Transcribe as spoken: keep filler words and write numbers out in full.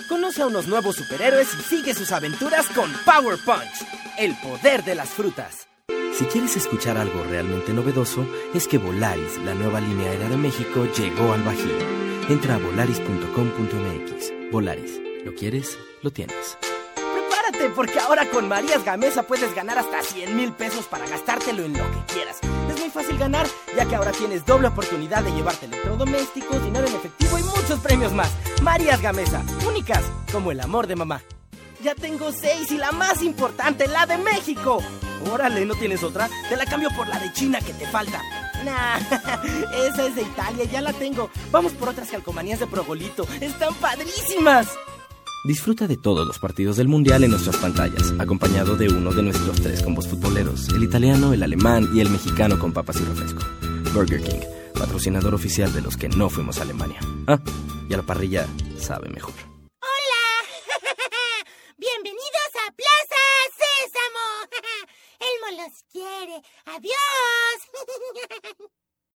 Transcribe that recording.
Conoce a unos nuevos superhéroes y sigue sus aventuras con Power Punch, el poder de las frutas. Si quieres escuchar algo realmente novedoso, es que Volaris, la nueva línea aérea de México, llegó al Bajío. Entra a volaris punto com punto m x. Volaris, ¿lo quieres? Lo tienes. Prepárate, porque ahora con Marías Gamesa puedes ganar hasta cien mil pesos para gastártelo en lo que quieras. Es muy fácil ganar, ya que ahora tienes doble oportunidad de llevarte electrodomésticos, dinero en efectivo y muchos premios más. Marías Gamesa, únicas como el amor de mamá. Ya tengo seis y la más importante, la de México. Órale, ¿no tienes otra? Te la cambio por la de China que te falta. Nah, esa es de Italia, ya la tengo. Vamos por otras calcomanías de Progolito. ¡Están padrísimas! Disfruta de todos los partidos del Mundial en nuestras pantallas, acompañado de uno de nuestros tres combos futboleros, el italiano, el alemán y el mexicano con papas y refresco. Burger King, patrocinador oficial de los que no fuimos a Alemania. Ah, y a la parrilla sabe mejor. ¡Hola! ¡Bienvenidos a Plaza Sésamo! ¡Elmo los quiere! ¡Adiós!